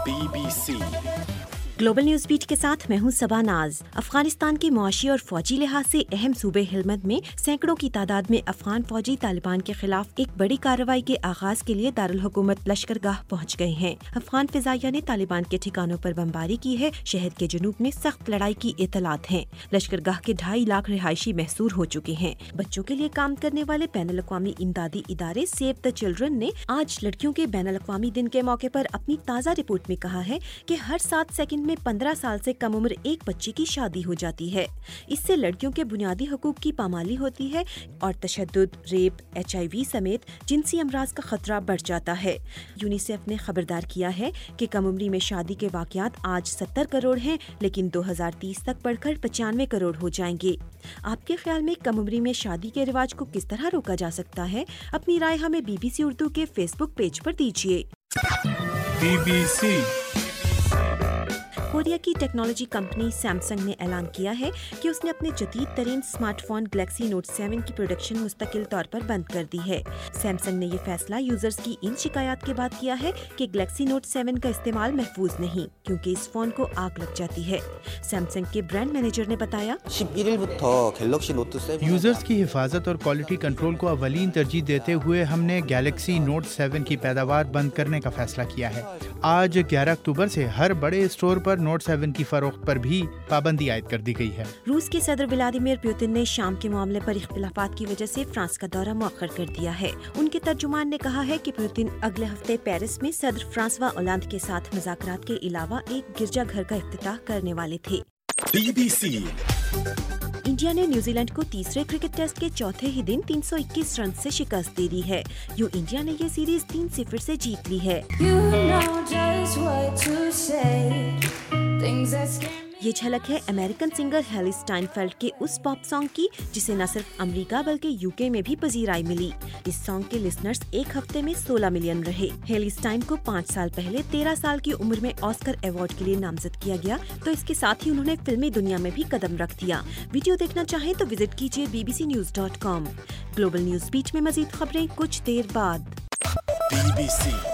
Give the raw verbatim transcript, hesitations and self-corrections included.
B B C global news beat के साथ मैं हूं सबा नाज। अफगानिस्तान के मुआशी और फौजी लिहाज से अहम सूबे हेलमंद में सैकड़ों की तादाद में अफगान फौजी तालिबान के खिलाफ एक बड़ी कार्रवाई के आगाज के लिए दारुल हुकूमत लश्करगाह पहुंच गए हैं। अफगान फिजाइया ने तालिबान के ठिकानों पर बमबारी की है। शहर के जुनूब में सख्त लड़ाई की इतलात हैं। लश्करगाह के ढाई लाख रिहायशी महसूर हो चुके हैं। बच्चों के लिए काम करने वाले बैनुल अक़वामी इमदादी इदारे सेव द चिल्ड्रन ने आज लड़कियों के बैनुल अक़वामी दिन के मौके पर अपनी ताज़ा रिपोर्ट में कहा है कि हर सात सेकंड में पंद्रह साल से कम उम्र एक बच्ची की शादी हो जाती है। इससे लड़कियों के बुनियादी हकूक की पामाली होती है और तशद्दुद, रेप, एच आई वी समेत जिनसी अमराज का खतरा बढ़ जाता है। यूनिसेफ ने खबरदार किया है कि कम उम्री में शादी के वाक़यात आज सत्तर करोड़ हैं, लेकिन दो हज़ार तीस तक बढ़कर पचानवे करोड़ हो जाएंगे। आपके ख्याल में कम उम्री में शादी के रिवाज को किस तरह रोका जा सकता है? अपनी राय हमें बी बी सी उर्दू के फेसबुक पेज पर दीजिए। बी बी सी कोरिया की टेक्नोलॉजी कंपनी सैमसंग ने ऐलान किया है कि उसने अपने जदीद तरीन स्मार्टफोन गैलेक्सी नोट सेवन की प्रोडक्शन मुस्तकिल तौर पर बंद कर दी है। सैमसंग ने ये फैसला यूजर्स की इन शिकायत के बाद किया है कि गैलेक्सी नोट सेवन का इस्तेमाल महफूज नहीं, क्योंकि इस फोन को आग लग जाती है। सैमसंग के ब्रांड मैनेजर ने बताया, यूजर्स की हिफाजत और क्वालिटी कंट्रोल को अवलीन तरजीह देते हुए हमने गैलेक्सी नोट सेवन की पैदावार बंद करने का फैसला किया है। आज ग्यारह अक्टूबर से हर बड़े स्टोर पर नोट सेवन की फरोख्त पर भी पाबंदी आयद कर दी गई है। रूस के सदर व्लादिमीर पुतिन ने शाम के मामले पर इख्तिलाफात की वजह से फ्रांस का दौरा मौखर कर दिया है। उनके तर्जुमान ने कहा है कि पुतिन अगले हफ्ते पेरिस में सदर फ्रांसवा ओलांद के साथ मुज़ाकरात के अलावा एक गिरजाघर का इफ्तिताह करने वाले थे। बी बी सी इंडिया ने न्यूजीलैंड को तीसरे क्रिकेट टेस्ट के चौथे ही दिन तीन सौ इक्कीस रन से शिकस्त दे दी है। यूं इंडिया ने ये सीरीज तीन सिफर से जीत ली है। You know just what to say. Things that scare me. ये झलक है अमेरिकन सिंगर हेली स्टाइनफेल्ड के उस पॉप सॉन्ग की जिसे न सिर्फ अमेरिका बल्कि यूके में भी पजीराई मिली। इस सॉन्ग के लिसनर्स एक हफ्ते में सोलह मिलियन रहे। हेली स्टाइन को पाँच साल पहले तेरह साल की उम्र में ऑस्कर अवार्ड के लिए नामजद किया गया, तो इसके साथ ही उन्होंने फिल्मी दुनिया में भी कदम रख दिया। वीडियो देखना चाहें तो विजिट कीजिए B B C news dot com. Global news beat में मजीद खबरें कुछ देर बाद। बी बी सी